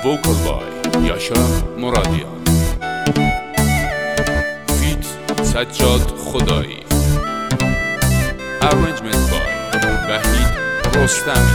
vocal by Yaşar Muradyan, feat Sajjad Khodai, arrangement by Vahid Rostami.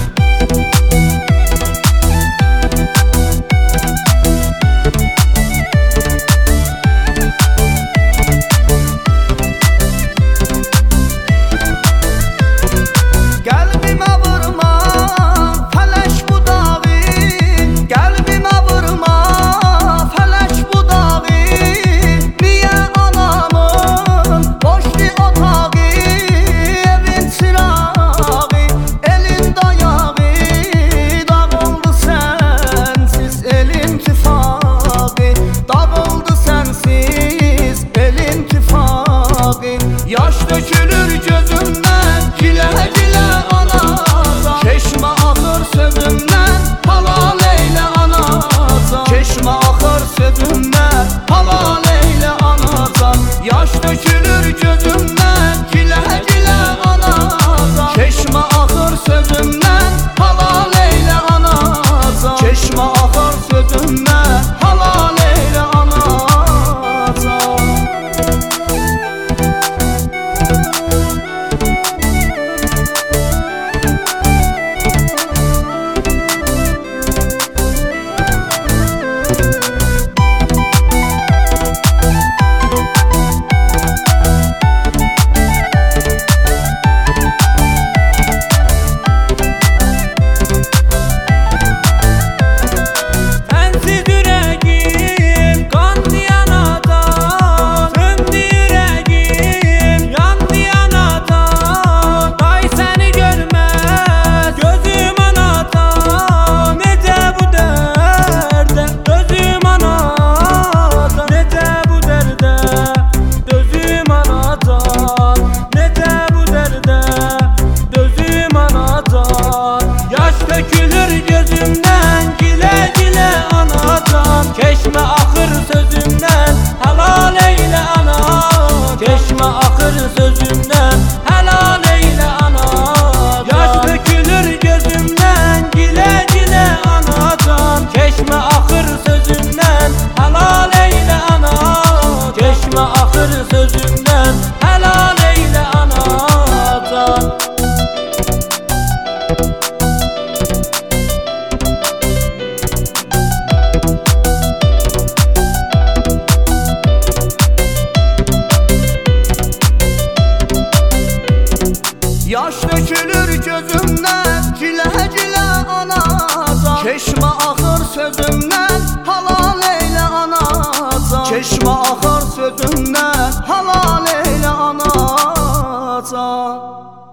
Yaş dökülür gözümden, gile gile anadan. Çeşme akır sözümden, halal eyle anadan. Çeşme akır sözümden, halal eyle anadan. Yaş dökülür gözümden, gile gile anadan. Çeşme akır sözümden, halal eyle anadan. Çeşme akır sözümden, halal eyle anadan. Çeşme akır sözümden, helal eyle ana. Çeşme akır sözümden, helal eyle ana. Yaş dökülür gözümden, gile gile anadan. Çeşme akır sözümden, helal eyle ana. Çeşme akır sözümden, helal eyle anadan. Yaş dökülür gözümden, cile cile anadan. Çeşme akır sözümden, halal eyle anadan. Çeşme akır sözümden, halal eyle anadan.